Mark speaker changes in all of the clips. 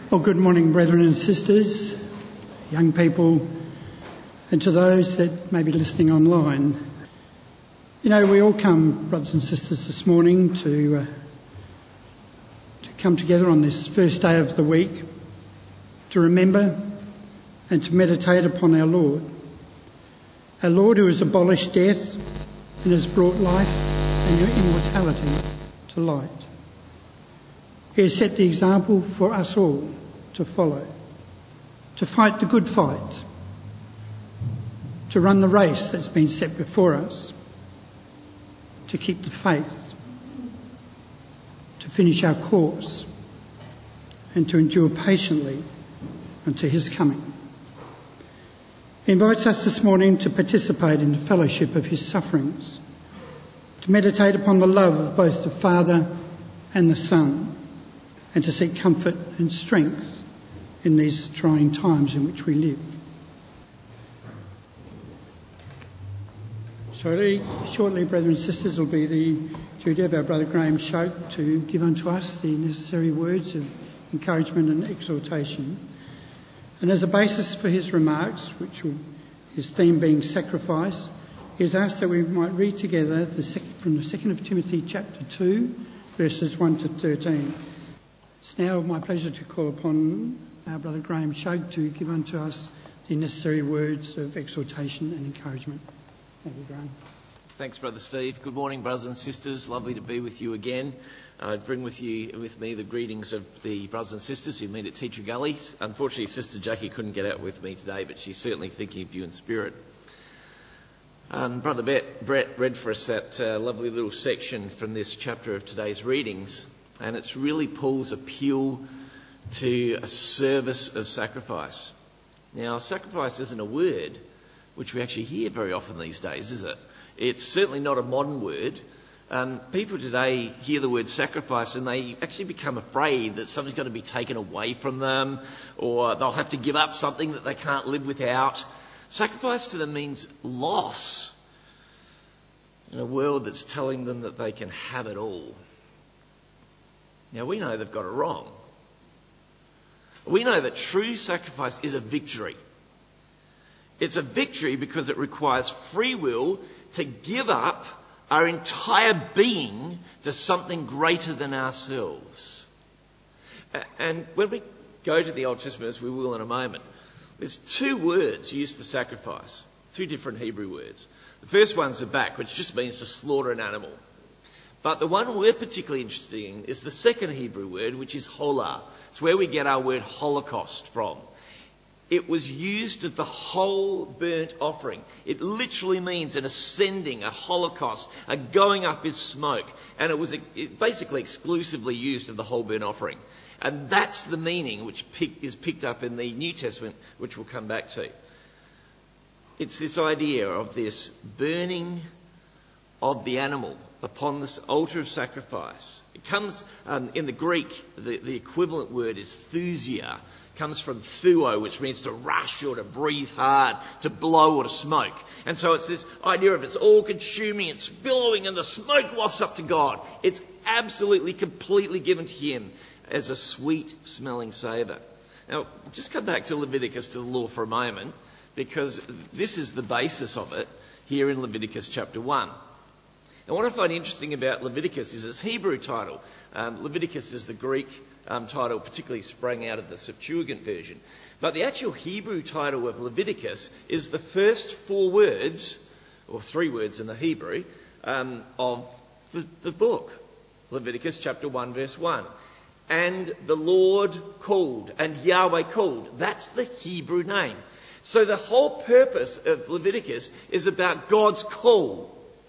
Speaker 1: Well, good morning, brethren and sisters, young people, and to those that may be listening online. You know, we all come, brothers and sisters, this morning to come together on this first day of the week to remember and to meditate upon our Lord who has abolished death and has brought life and immortality to light. He has set the example for us all to follow, to fight the good fight, to run the race that's been set before us, to keep the faith, to finish our course, and to endure patiently until his coming. He invites us this morning to participate in the fellowship of his sufferings, to meditate upon the love of both the Father and the Son, and to seek comfort and strength in these trying times in which we live. Shortly, brothers and sisters, will be the duty of our brother Graham Shoke to give unto us the necessary words of encouragement and exhortation. And as a basis for his remarks, his theme being sacrifice, he has asked that we might read together from the 2nd of Timothy chapter 2, verses 1 to 13. It's now my pleasure to call upon our brother Graham Shoke to give unto us the necessary words of exhortation and encouragement. Thank you, Graham.
Speaker 2: Thanks, Brother Steve. Good morning, brothers and sisters. Lovely to be with you again. I bring with me the greetings of the brothers and sisters who meet at Teacher Gully. Unfortunately, Sister Jackie couldn't get out with me today, but she's certainly thinking of you in spirit. Brother Brett read for us that lovely little section from this chapter of today's readings, and it's really Paul's appeal to a service of sacrifice. Now, sacrifice isn't a word which we actually hear very often these days, is it? It's certainly not a modern word. People today hear the word sacrifice and they actually become afraid that something's going to be taken away from them, or they'll have to give up something that they can't live without. Sacrifice to them means loss in a world that's telling them that they can have it all. Now, we know they've got it wrong. We know that true sacrifice is a victory. It's a victory because it requires free will to give up our entire being to something greater than ourselves. And when we go to the Old Testament, as we will in a moment, there's two words used for sacrifice, two different Hebrew words. The first one's zabak, which just means to slaughter an animal. But the one we're particularly interested in is the second Hebrew word, which is holah. It's where we get our word Holocaust from. It was used of the whole burnt offering. It literally means an ascending, a holocaust, a going up in smoke. And it was basically exclusively used of the whole burnt offering. And that's the meaning which is picked up in the New Testament, which we'll come back to. It's this idea of this burning of the animal upon this altar of sacrifice. It comes in the Greek, the equivalent word is thusia. Comes from thuo, which means to rush or to breathe hard, to blow or to smoke. And so it's this idea of it's all-consuming, it's billowing, and the smoke wafts up to God. It's absolutely, completely given to him as a sweet-smelling savour. Now, just come back to Leviticus, to the law for a moment, because this is the basis of it here in Leviticus chapter 1. Now, what I find interesting about Leviticus is its Hebrew title. Leviticus is the Greek title, particularly sprang out of the Septuagint version. But the actual Hebrew title of Leviticus is the first four words, or three words in the Hebrew, of the book. Leviticus chapter 1, verse 1. And the Lord called, and Yahweh called. That's the Hebrew name. So the whole purpose of Leviticus is about God's call.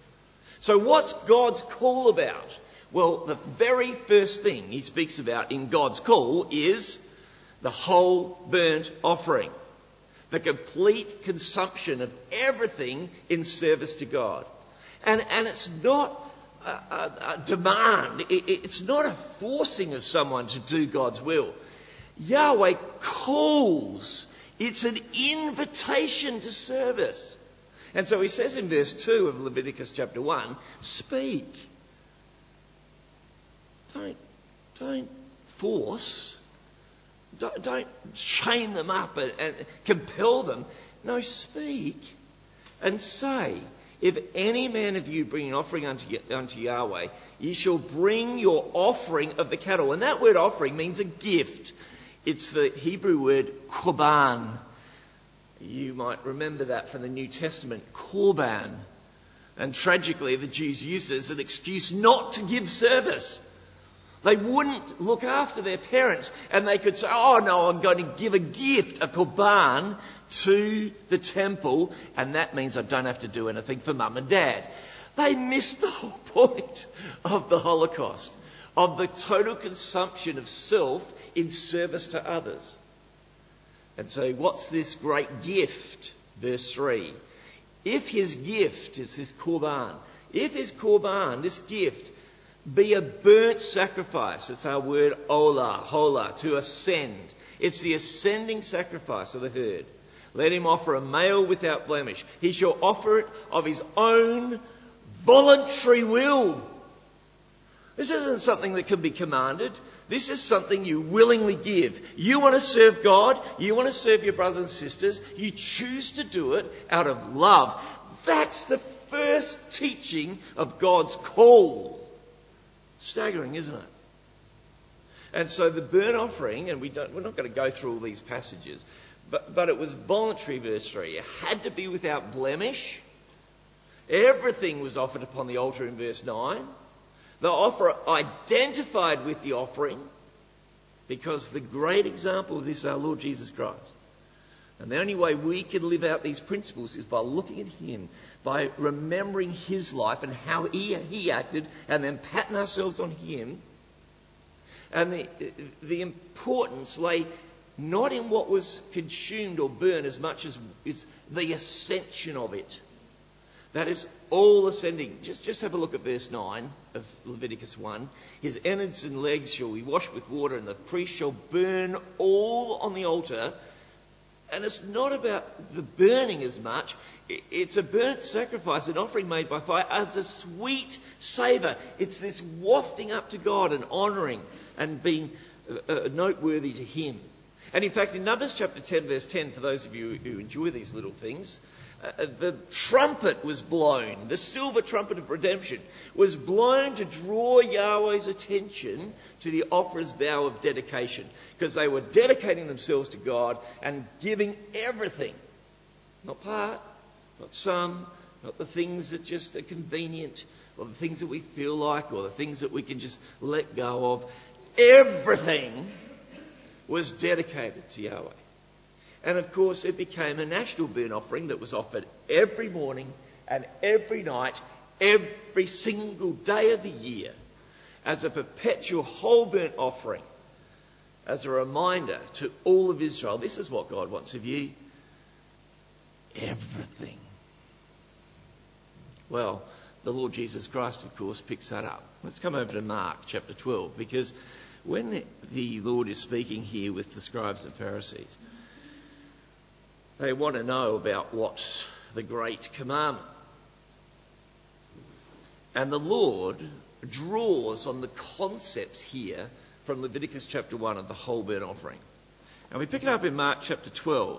Speaker 2: So what's God's call about? Well, the very first thing he speaks about in God's call is the whole burnt offering. The complete consumption of everything in service to God. And it's not a demand. It's not a forcing of someone to do God's will. Yahweh calls. It's an invitation to service. And so he says in verse 2 of Leviticus chapter 1, speak. Don't force. Don't chain them up and compel them. No, speak and say, if any man of you bring an offering unto Yahweh, ye shall bring your offering of the cattle. And that word offering means a gift. It's the Hebrew word korban. You might remember that from the New Testament, korban. And tragically, the Jews used it as an excuse not to give service. They wouldn't look after their parents, and they could say, oh no, I'm going to give a gift, a korban, to the temple, and that means I don't have to do anything for mum and dad. They missed the whole point of the Holocaust, of the total consumption of self in service to others. And so what's this great gift? Verse 3. If his gift is this korban, if his korban, this gift, be a burnt sacrifice. It's our word hola, to ascend. It's the ascending sacrifice of the herd. Let him offer a male without blemish. He shall offer it of his own voluntary will. This isn't something that can be commanded. This is something you willingly give. You want to serve God. You want to serve your brothers and sisters. You choose to do it out of love. That's the first teaching of God's call. Staggering, isn't it? And so the burnt offering, and we're not going to go through all these passages, but it was voluntary, verse 3. It had to be without blemish. Everything was offered upon the altar in verse 9. The offerer identified with the offering, because the great example of this is our Lord Jesus Christ. And the only way we can live out these principles is by looking at him, by remembering his life and how he acted, and then patting ourselves on him. And the importance lay not in what was consumed or burned as much as is the ascension of it. That is all ascending. Just have a look at verse 9 of Leviticus 1. His innards and legs shall be washed with water, and the priest shall burn all on the altar. And it's not about the burning as much. It's a burnt sacrifice, an offering made by fire, as a sweet savour. It's this wafting up to God and honouring and being noteworthy to him. And in fact, in Numbers chapter 10, verse 10, for those of you who enjoy these little things, the trumpet was blown. The silver trumpet of redemption was blown to draw Yahweh's attention to the offerer's vow of dedication, because they were dedicating themselves to God and giving everything. Not part, not some, not the things that just are convenient, or the things that we feel like, or the things that we can just let go of. Everything was dedicated to Yahweh. And of course, it became a national burnt offering that was offered every morning and every night, every single day of the year, as a perpetual whole burnt offering, as a reminder to all of Israel, this is what God wants of you. Everything. Well, the Lord Jesus Christ, of course, picks that up. Let's come over to Mark chapter 12, because when the Lord is speaking here with the scribes and Pharisees, they want to know about what's the great commandment. And the Lord draws on the concepts here from Leviticus chapter 1 of the whole burnt offering. And we pick it up in Mark chapter 12.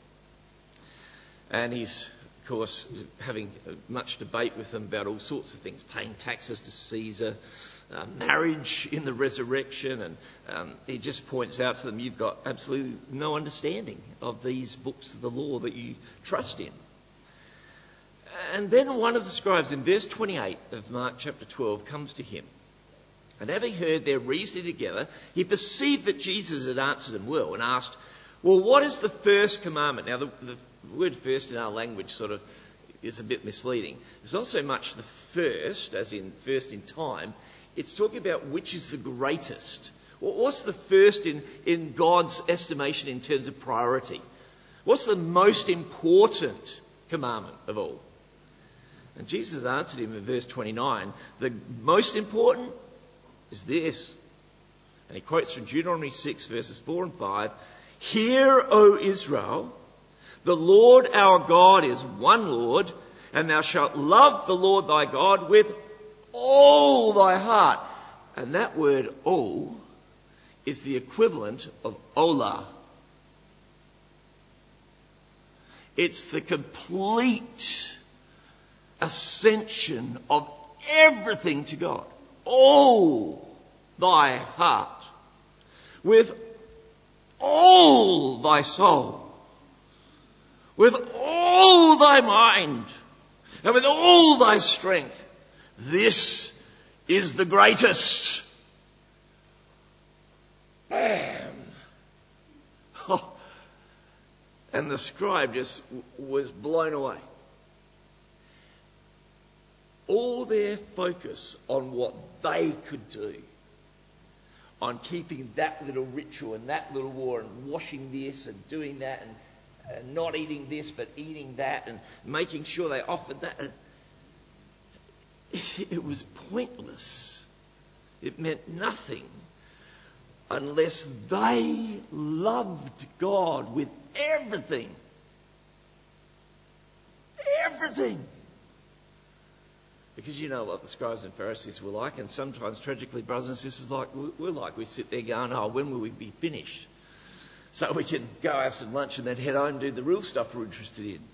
Speaker 2: And he's, of course, having much debate with them about all sorts of things, paying taxes to Caesar, marriage in the resurrection, and he just points out to them, you've got absolutely no understanding of these books of the law that you trust in. And then one of the scribes in verse 28 of Mark chapter 12 comes to him, and having heard their reasoning together, he perceived that Jesus had answered them well, and asked, well, what is the first commandment? Now, the word first in our language sort of is a bit misleading. It's not so much the first, as in first in time. It's talking about which is the greatest. What's the first in God's estimation in terms of priority? What's the most important commandment of all? And Jesus answered him in verse 29, the most important is this. And he quotes from Deuteronomy 6 verses 4 and 5. Hear, O Israel, the Lord our God is one Lord, and thou shalt love the Lord thy God with all thy heart. And that word all is the equivalent of Olah. It's the complete ascension of everything to God. All thy heart, with all thy soul, with all thy mind, and with all thy strength. This is the greatest. Bam! Oh. And the scribe just was blown away. All their focus on what they could do, on keeping that little ritual and that little war and washing this and doing that and not eating this but eating that and making sure they offered that. It was pointless. It meant nothing unless they loved God with everything. Everything. Because you know what the scribes and Pharisees were like, and sometimes, tragically, brothers and sisters, we're like, we sit there going, oh, when will we be finished? So we can go have some lunch and then head home and do the real stuff we're interested in.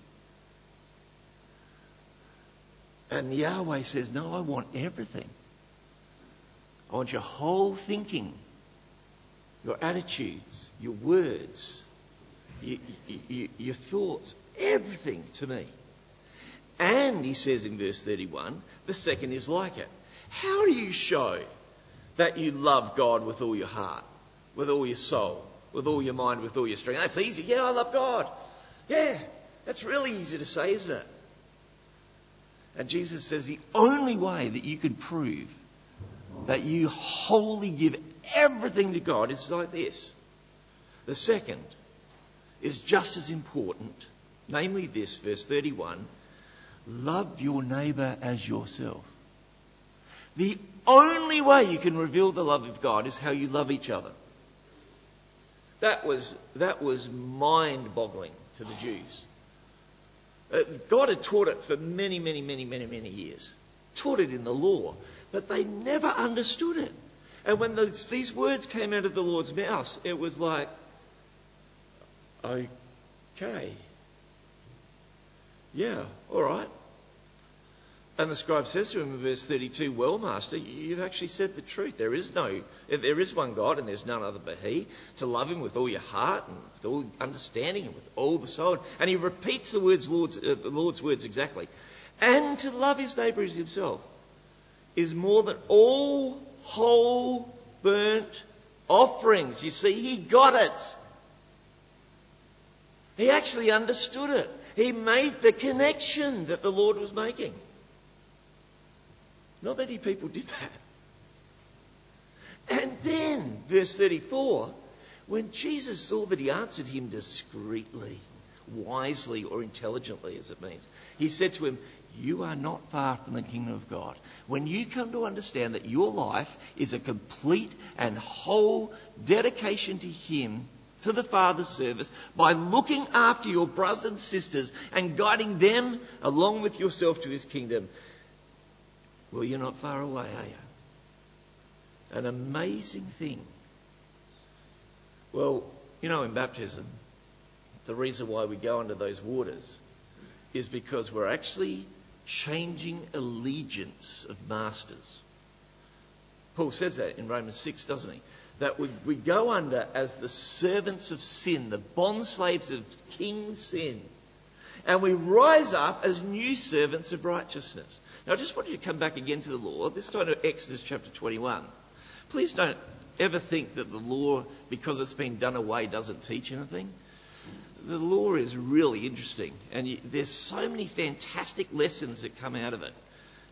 Speaker 2: And Yahweh says, no, I want everything. I want your whole thinking, your attitudes, your words, your thoughts, everything to me. And he says in verse 31, the second is like it. How do you show that you love God with all your heart, with all your soul, with all your mind, with all your strength? That's easy. Yeah, I love God. Yeah, that's really easy to say, isn't it? And Jesus says the only way that you can prove that you wholly give everything to God is like this. The second is just as important, namely this, verse 31, love your neighbour as yourself. The only way you can reveal the love of God is how you love each other. That was mind-boggling to the Jews. God had taught it for many years. Taught it in the law. But they never understood it. And when these words came out of the Lord's mouth, it was like, okay. Yeah, all right. And the scribe says to him in verse 32, well, Master, you've actually said the truth. There is one God and there's none other but He. To love Him with all your heart and with all understanding and with all the soul. And he repeats the Lord's words exactly. And to love his neighbour as himself is more than all whole burnt offerings. You see, he got it. He actually understood it. He made the connection that the Lord was making. Not many people did that. And then, verse 34, when Jesus saw that he answered him discreetly, wisely or intelligently as it means, he said to him, you are not far from the kingdom of God. When you come to understand that your life is a complete and whole dedication to Him, to the Father's service, by looking after your brothers and sisters and guiding them along with yourself to His kingdom, well, you're not far away, are you? An amazing thing. Well, you know, in baptism, the reason why we go under those waters is because we're actually changing allegiance of masters. Paul says that in Romans 6, doesn't he? That we go under as the servants of sin, the bond slaves of King Sin. And we rise up as new servants of righteousness. Now I just want you to come back again to the law, this time to Exodus chapter 21. Please don't ever think that the law, because it's been done away, doesn't teach anything. The law is really interesting, and there's so many fantastic lessons that come out of it.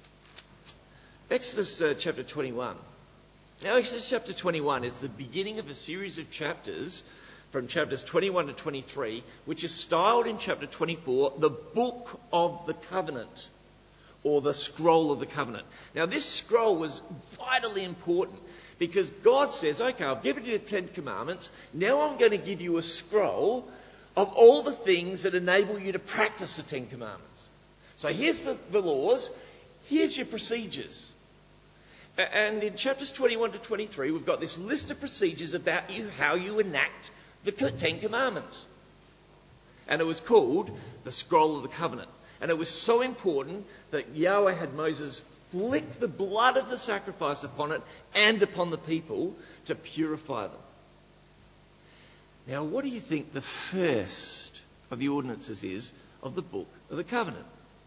Speaker 2: Exodus chapter 21. Now, Exodus chapter 21 is the beginning of a series of chapters from chapters 21 to 23, which is styled in chapter 24 the Book of the Covenant, or the Scroll of the Covenant. Now, this scroll was vitally important because God says, okay, I've given you the Ten Commandments, now I'm going to give you a scroll of all the things that enable you to practice the Ten Commandments. So here's the laws, here's your procedures. And in chapters 21 to 23, we've got this list of procedures about how you enact the Ten Commandments. And it was called the Scroll of the Covenant. And it was so important that Yahweh had Moses flick the blood of the sacrifice upon it and upon the people to purify them. Now, what do you think the first of the ordinances is of the Book of the Covenant?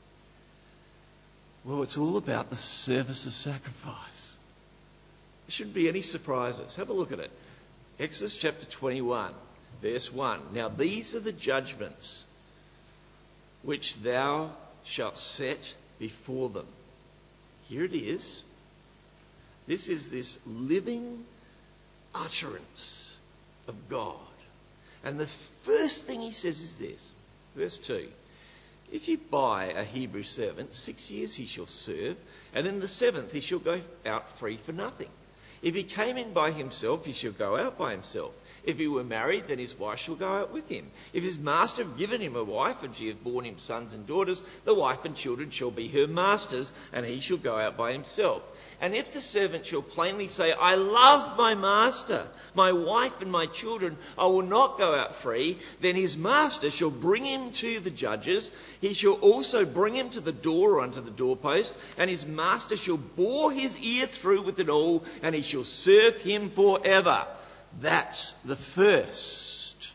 Speaker 2: Well, it's all about the service of sacrifice. There shouldn't be any surprises. Have a look at it. Exodus chapter 21, verse 1. Now these are the judgments which thou shalt set before them. Here it is. This is this living utterance of God. And the first thing he says is this, verse 2. If you buy a Hebrew servant, 6 years he shall serve, and in the 7th he shall go out free for nothing. If he came in by himself, he shall go out by himself. If he were married, then his wife shall go out with him. If his master have given him a wife, and she hath borne him sons and daughters, the wife and children shall be her master's, and he shall go out by himself. And if the servant shall plainly say, I love my master, my wife and my children, I will not go out free, then his master shall bring him to the judges. He shall also bring him to the door or unto the doorpost, and his master shall bore his ear through with an awl, and he shall serve him forever. That's the first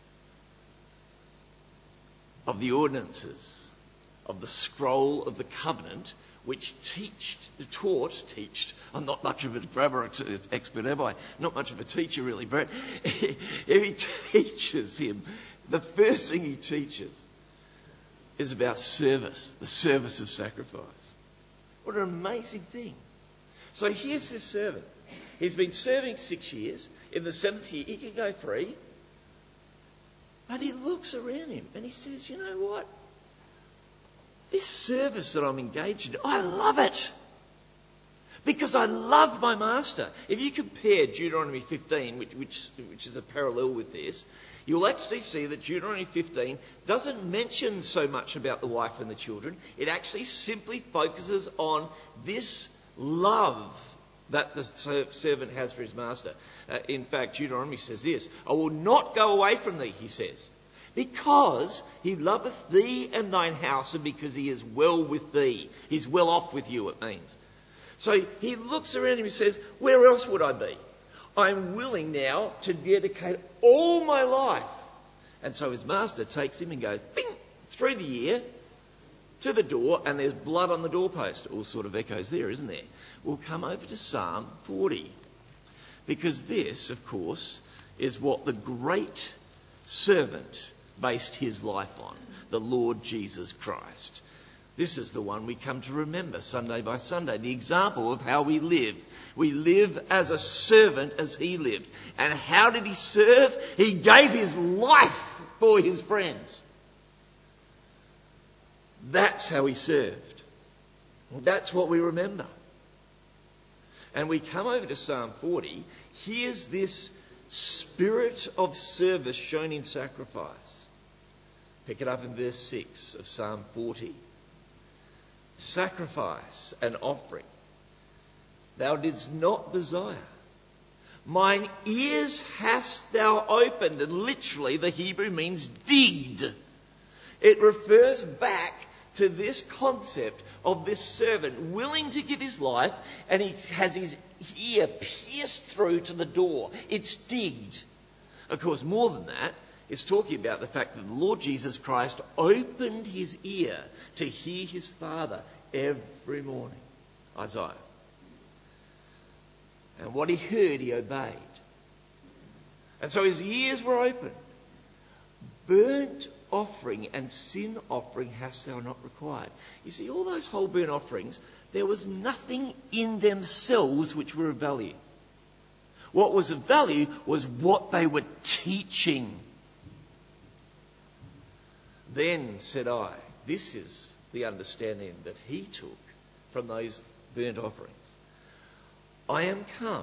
Speaker 2: of the ordinances of the scroll of the covenant, which taught. I'm not much of a grammar expert, am I? Not much of a teacher, really, Brett. He teaches him. The first thing he teaches is about service, the service of sacrifice. What an amazing thing. So here's this servant. He's been serving 6 years. In the 7th year, he can go free. But he looks around him and he says, you know what? This service that I'm engaged in, I love it. Because I love my master. If you compare Deuteronomy 15, which is a parallel with this, you'll actually see that Deuteronomy 15 doesn't mention so much about the wife and the children. It actually simply focuses on this love that the servant has for his master. In fact, Deuteronomy says this, I will not go away from thee, he says, because he loveth thee and thine house, and because he is well with thee. He's well off with you, it means. So he looks around him and says, where else would I be? I'm willing now to dedicate all my life. And so his master takes him and goes, bing, through the ear, to the door, and there's blood on the doorpost. All sort of echoes there, isn't there? We'll come over to Psalm 40. Because this, of course, is what the great servant based his life on, the Lord Jesus Christ. This is the one we come to remember Sunday by Sunday, the example of how we live. We live as a servant as he lived. And how did he serve? He gave his life for his friends. That's how he served. That's what we remember. And we come over to Psalm 40. Here's this spirit of service shown in sacrifice. Pick it up in verse 6 of Psalm 40. Sacrifice and offering thou didst not desire. Mine ears hast thou opened. And literally the Hebrew means digged. It refers back to this concept of this servant willing to give his life, and he has his ear pierced through to the door. It's digged. Of course, more than that, it's talking about the fact that the Lord Jesus Christ opened his ear to hear his Father every morning. Isaiah. And what he heard, he obeyed. And so his ears were open. Burnt offering and sin offering hast thou not required. You see, all those whole burnt offerings, there was nothing in themselves which were of value. What was of value was what they were teaching. Then said I, this is the understanding that he took from those burnt offerings. I am come.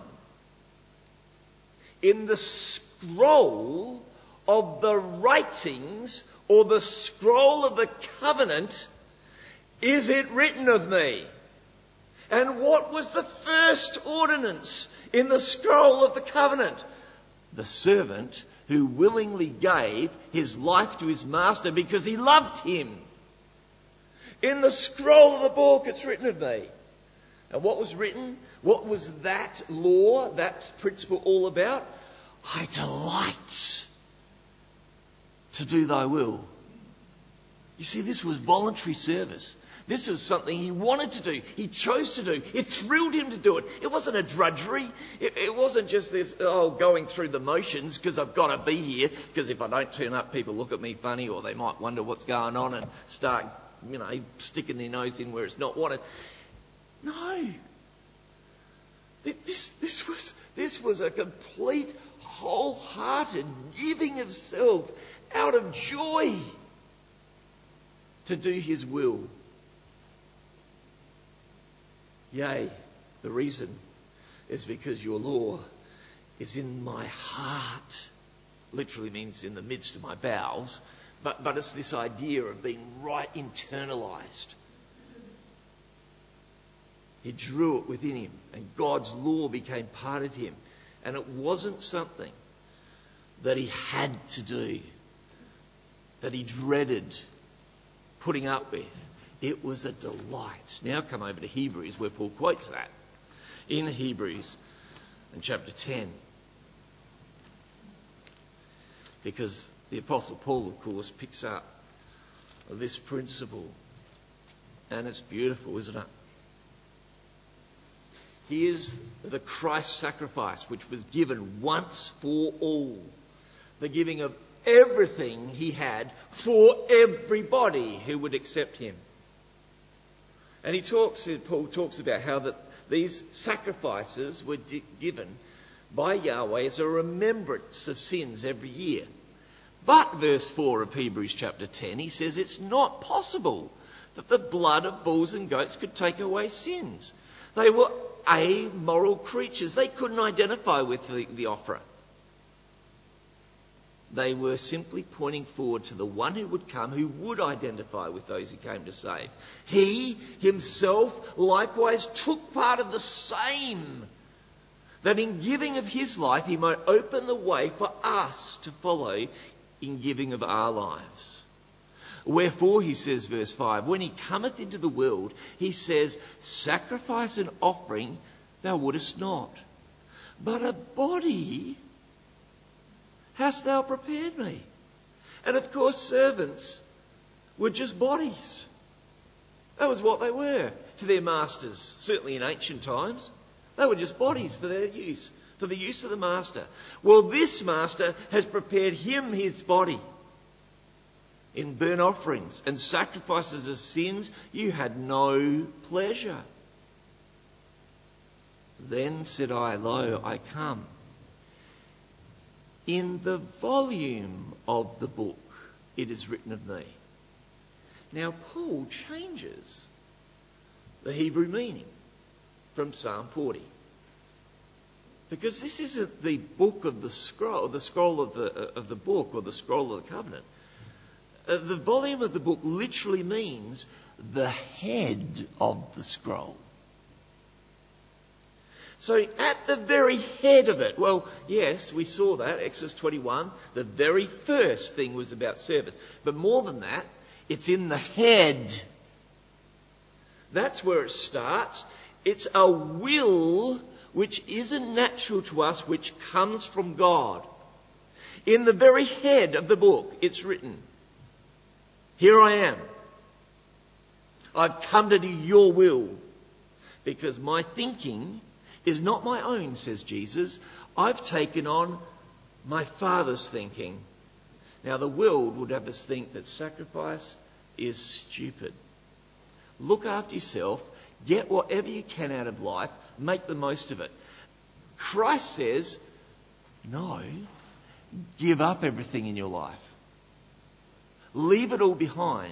Speaker 2: In the scroll of the writings, or the scroll of the covenant, is it written of me? And what was the first ordinance in the scroll of the covenant? The servant who willingly gave his life to his master because he loved him. In the scroll of the book it's written of me. And what was written? What was that law, that principle all about? I delight to do thy will. You see, this was voluntary service. This was something he wanted to do. He chose to do. It thrilled him to do it. It wasn't a drudgery. It wasn't just this, going through the motions because I've got to be here, because if I don't turn up, people look at me funny, or they might wonder what's going on and start, sticking their nose in where it's not wanted. No. This was a complete, wholehearted giving of self out of joy to do his will. Yea, the reason is because your law is in my heart. Literally means in the midst of my bowels. But it's this idea of being right internalised. He drew it within him, and God's law became part of him. And it wasn't something that he had to do, that he dreaded putting up with. It was a delight. Now come over to Hebrews, where Paul quotes that. In Hebrews, in chapter 10. Because the Apostle Paul, of course, picks up this principle. And it's beautiful, isn't it? Here's the Christ sacrifice, which was given once for all. The giving of everything he had for everybody who would accept him. And Paul talks about how that these sacrifices were given by Yahweh as a remembrance of sins every year. But verse 4 of Hebrews chapter 10, he says it's not possible that the blood of bulls and goats could take away sins. They were amoral creatures. They couldn't identify with the offerer. They were simply pointing forward to the one who would come, who would identify with those he came to save. He himself likewise took part of the same, that in giving of his life he might open the way for us to follow in giving of our lives. Wherefore, he says, verse 5, when he cometh into the world, he says, sacrifice and offering thou wouldest not, but a body hast thou prepared me. And of course, servants were just bodies. That was what they were to their masters, certainly in ancient times. They were just bodies for their use, for the use of the master. Well, this master has prepared him his body. In burnt offerings and sacrifices of sins, you had no pleasure. Then said I, lo, I come. In the volume of the book it is written of me. Now Paul changes the Hebrew meaning from Psalm 40. Because this isn't the book of the scroll of the book, or the scroll of the covenant. The volume of the book literally means the head of the scroll. So at the very head of it, well, yes, we saw that, Exodus 21, the very first thing was about service. But more than that, it's in the head. That's where it starts. It's a will which isn't natural to us, which comes from God. In the very head of the book, it's written, here I am. I've come to do your will, because my thinking is not my own, says Jesus. I've taken on my Father's thinking. Now, the world would have us think that sacrifice is stupid. Look after yourself, get whatever you can out of life, make the most of it. Christ says, no, give up everything in your life. Leave it all behind,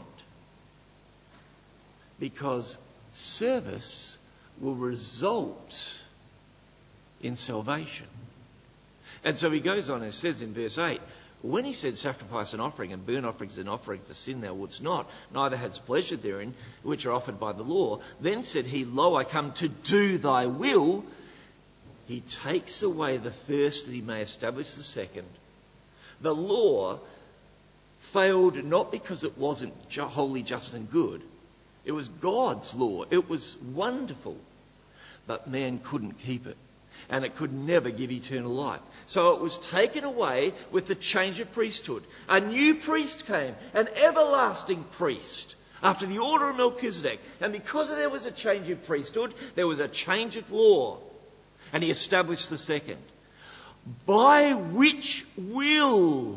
Speaker 2: because service will result in salvation. And so he goes on and says in verse 8, When he said sacrifice and offering and burnt offerings and offering for sin thou wouldst not, neither hadst pleasure therein, which are offered by the law, then said he, Lo, I come to do thy will. He takes away the first that he may establish the second. The law failed not because it wasn't wholly just and good. It was God's law. It was wonderful. But man couldn't keep it. And it could never give eternal life. So it was taken away with the change of priesthood. A new priest came, an everlasting priest, after the order of Melchizedek. And because there was a change of priesthood, there was a change of law. And he established the second. By which will,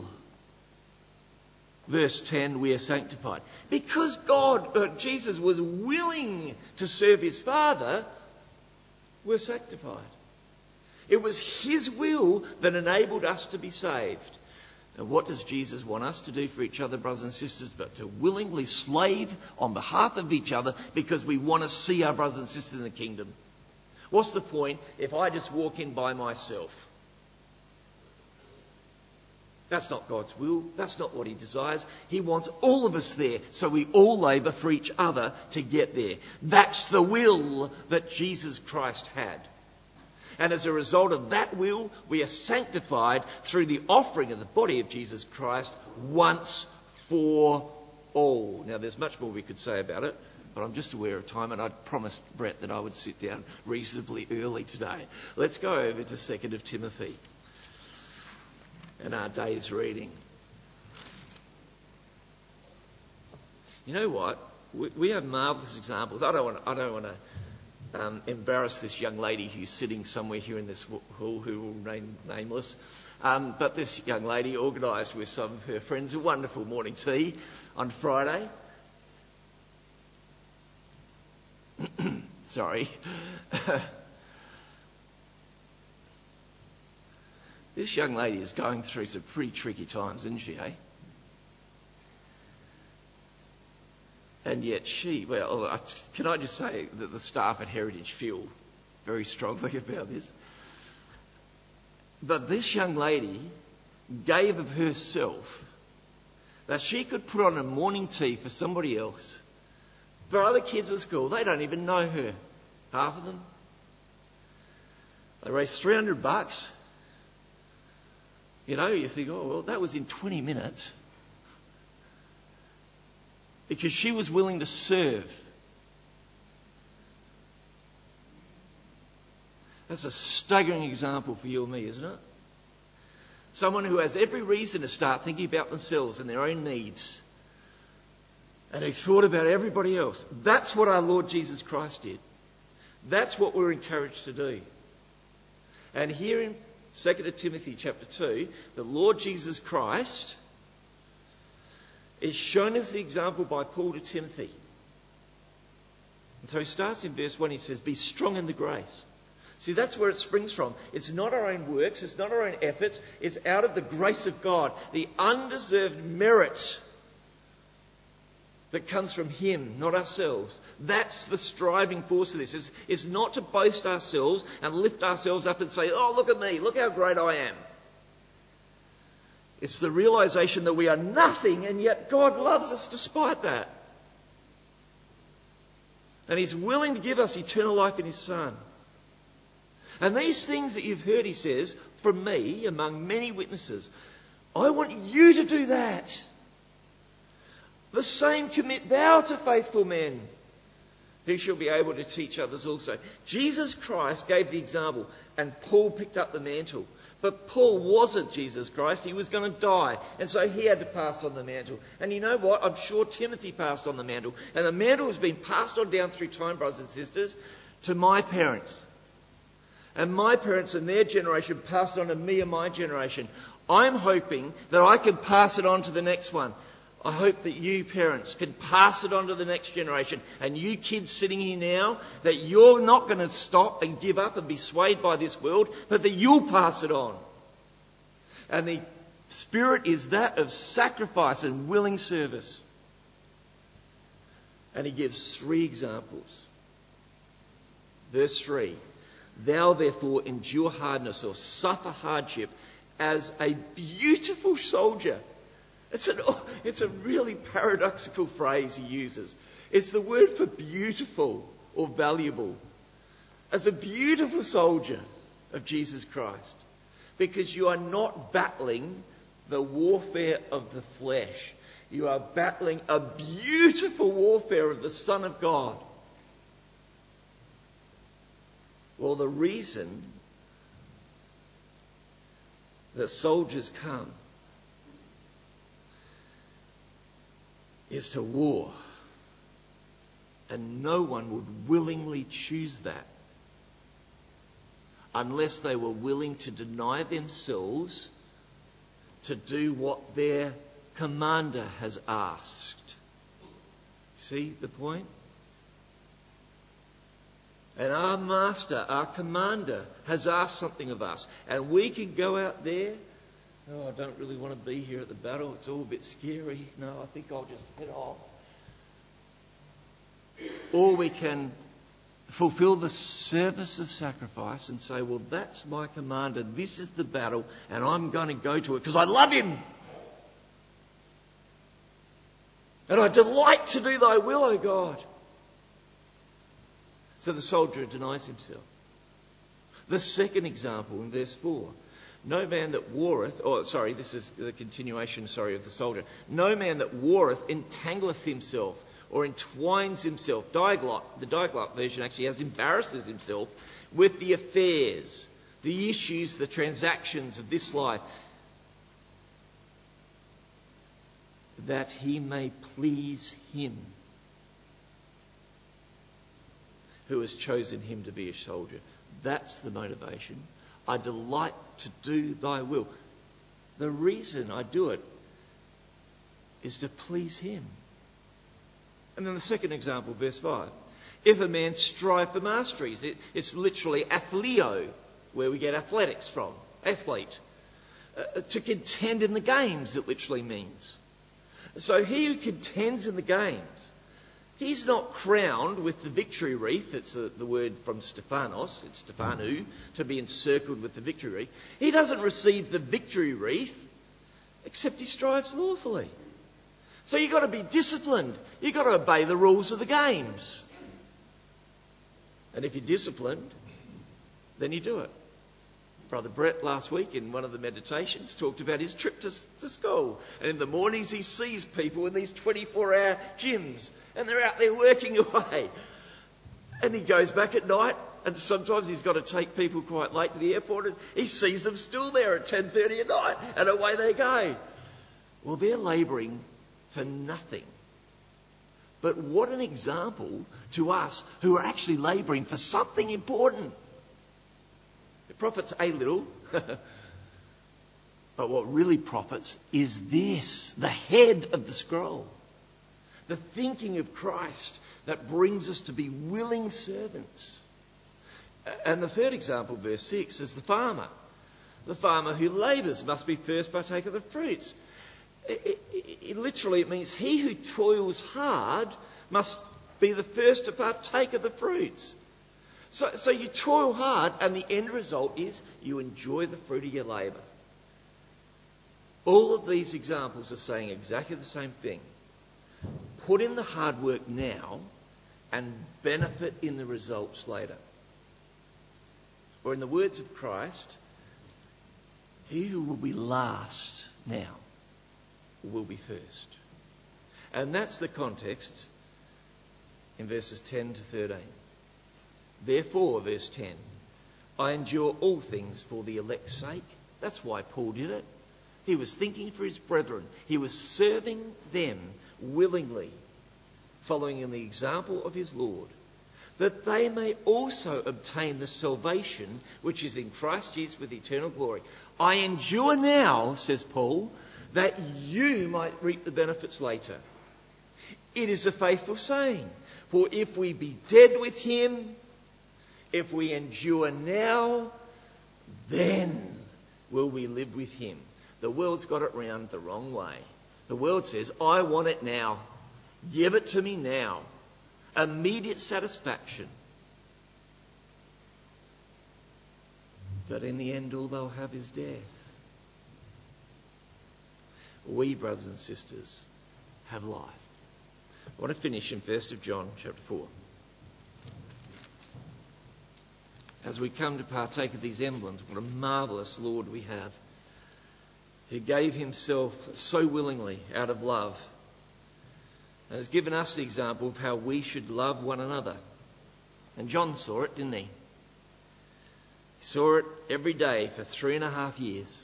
Speaker 2: verse 10, we are sanctified. Because Jesus was willing to serve his Father, we're sanctified. It was his will that enabled us to be saved. And what does Jesus want us to do for each other, brothers and sisters, but to willingly slave on behalf of each other because we want to see our brothers and sisters in the kingdom? What's the point if I just walk in by myself? That's not God's will. That's not what he desires. He wants all of us there, so we all labour for each other to get there. That's the will that Jesus Christ had. And as a result of that will, we are sanctified through the offering of the body of Jesus Christ once for all. Now, there's much more we could say about it, but I'm just aware of time, and I'd promised Brett that I would sit down reasonably early today. Let's go over to 2 Timothy and our day's reading. You know what? We have marvellous examples. I don't want to embarrass this young lady who's sitting somewhere here in this hall who will remain nameless. But this young lady organised with some of her friends a wonderful morning tea on Friday. Sorry. This young lady is going through some pretty tricky times, isn't she, eh? And yet can I just say that the staff at Heritage feel very strongly about this. But this young lady gave of herself that she could put on a morning tea for somebody else. For other kids at school, they don't even know her. Half of them. They raised $300. You know, you think, oh, well, that was in 20 minutes. Because she was willing to serve. That's a staggering example for you and me, isn't it? Someone who has every reason to start thinking about themselves and their own needs. And who thought about everybody else. That's what our Lord Jesus Christ did. That's what we're encouraged to do. And here in 2 Timothy chapter 2, the Lord Jesus Christ is shown as the example by Paul to Timothy. And so he starts in verse 1, he says, be strong in the grace. See, that's where it springs from. It's not our own works, it's not our own efforts, it's out of the grace of God, the undeserved merit that comes from him, not ourselves. That's the striving force of this. It's not to boast ourselves and lift ourselves up and say, oh, look at me, look how great I am. It's the realisation that we are nothing and yet God loves us despite that. And he's willing to give us eternal life in his Son. And these things that you've heard, he says, from me, among many witnesses, I want you to do that. The same commit thou to faithful men, who shall be able to teach others also. Jesus Christ gave the example, and Paul picked up the mantle. But Paul wasn't Jesus Christ. He was going to die. And so he had to pass on the mantle. And you know what? I'm sure Timothy passed on the mantle. And the mantle has been passed on down through time, brothers and sisters, to my parents. And my parents and their generation passed on to me and my generation. I'm hoping that I can pass it on to the next one. I hope that you parents can pass it on to the next generation. And you kids sitting here now, that you're not going to stop and give up and be swayed by this world, but that you'll pass it on. And the spirit is that of sacrifice and willing service. And he gives 3 examples. Verse 3. Thou therefore endure hardness or suffer hardship as a beautiful soldier. It's a really paradoxical phrase he uses. It's the word for beautiful or valuable. As a beautiful soldier of Jesus Christ. Because you are not battling the warfare of the flesh. You are battling a beautiful warfare of the Son of God. Well, the reason that soldiers come is to war. And no one would willingly choose that unless they were willing to deny themselves to do what their commander has asked. See the point? And our master, our commander, has asked something of us. And we can go out there. Oh, I don't really want to be here at the battle. It's all a bit scary. No, I think I'll just head off. Or we can fulfill the service of sacrifice and say, well, that's my commander. This is the battle. And I'm going to go to it because I love him. And I delight to do thy will, O God. So the soldier denies himself. The second example in verse 4. No man that warreth, this is the continuation, of the soldier. No man that warreth entangleth himself or entwines himself. The Diaglott version actually has embarrasses himself with the affairs, the issues, the transactions of this life, that he may please him who has chosen him to be a soldier. That's the motivation. I delight to do thy will. The reason I do it is to please him. And then the second example, verse 5. If a man strive for masteries, it's literally athleo, where we get athletics from, athlete. To contend in the games, it literally means. So he who contends in the games, he's not crowned with the victory wreath. It's the word from Stephanos. It's Stephanu, to be encircled with the victory wreath. He doesn't receive the victory wreath, except he strives lawfully. So you've got to be disciplined. You've got to obey the rules of the games. And if you're disciplined, then you do it. Brother Brett last week in one of the meditations talked about his trip to school. And in the mornings he sees people in these 24-hour gyms and they're out there working away. And he goes back at night and sometimes he's got to take people quite late to the airport and he sees them still there at 10:30 at night and away they go. Well, they're labouring for nothing. But what an example to us who are actually labouring for something important. It profits a little, but what really profits is this, the head of the scroll. The thinking of Christ that brings us to be willing servants. And the third example, verse 6, is the farmer. The farmer who labours must be first partaker of the fruits. It means he who toils hard must be the first to partake of the fruits. So you toil hard and the end result is you enjoy the fruit of your labour. All of these examples are saying exactly the same thing. Put in the hard work now and benefit in the results later. Or in the words of Christ, he who will be last now will be first. And that's the context in verses 10 to 13. Therefore, verse 10, I endure all things for the elect's sake. That's why Paul did it. He was thinking for his brethren. He was serving them willingly, following in the example of his Lord, that they may also obtain the salvation which is in Christ Jesus with eternal glory. I endure now, says Paul, that you might reap the benefits later. It is a faithful saying. For if we be dead with him, if we endure now, then will we live with him. The world's got it round the wrong way. The world says, I want it now. Give it to me now. Immediate satisfaction. But in the end, all they'll have is death. we, brothers and sisters, have life. I want to finish in 1 John chapter 4. As we come to partake of these emblems, what a marvellous Lord we have, who gave himself so willingly out of love, and has given us the example of how we should love one another. And John saw it, didn't he? He saw it every day for 3.5 years.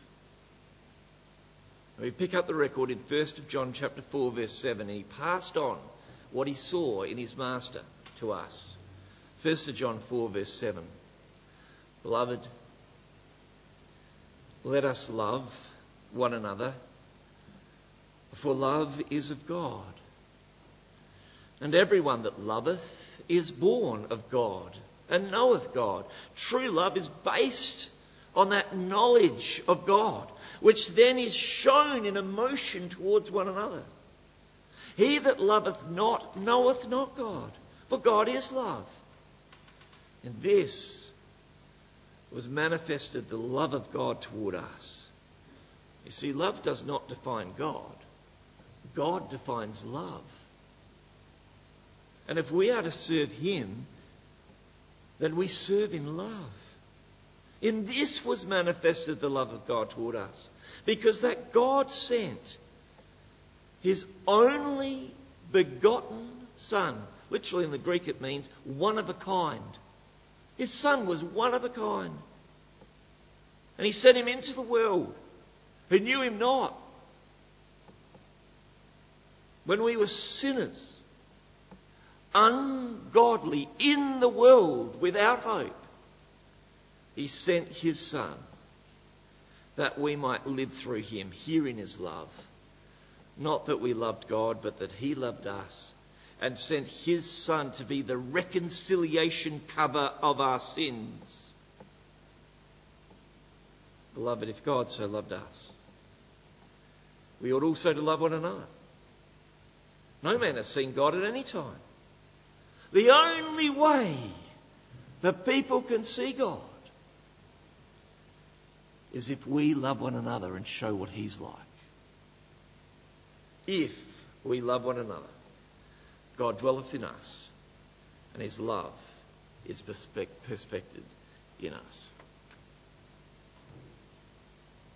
Speaker 2: We pick up the record in 1 John chapter 4 verse 7. He passed on what he saw in his master to us. 1 John 4 verse 7. Beloved, let us love one another, for love is of God. And everyone that loveth is born of God and knoweth God. True love is based on that knowledge of God, which then is shown in emotion towards one another. He that loveth not knoweth not God, for God is love. And this was manifested, the love of God toward us. You see, love does not define God. God defines love. And if we are to serve him, then we serve in love. In this was manifested the love of God toward us, because that God sent his only begotten Son. Literally in the Greek it means one of a kind. His Son was one of a kind. And he sent him into the world who knew him not. When we were sinners, ungodly, in the world without hope, he sent his Son that we might live through him, here in his love. Not that we loved God, but that he loved us and sent his Son to be the reconciliation cover of our sins. Beloved, if God so loved us, we ought also to love one another. No man has seen God at any time. The only way that people can see God is if we love one another and show what he's like. If we love one another, God dwelleth in us, and his love is perfected in us.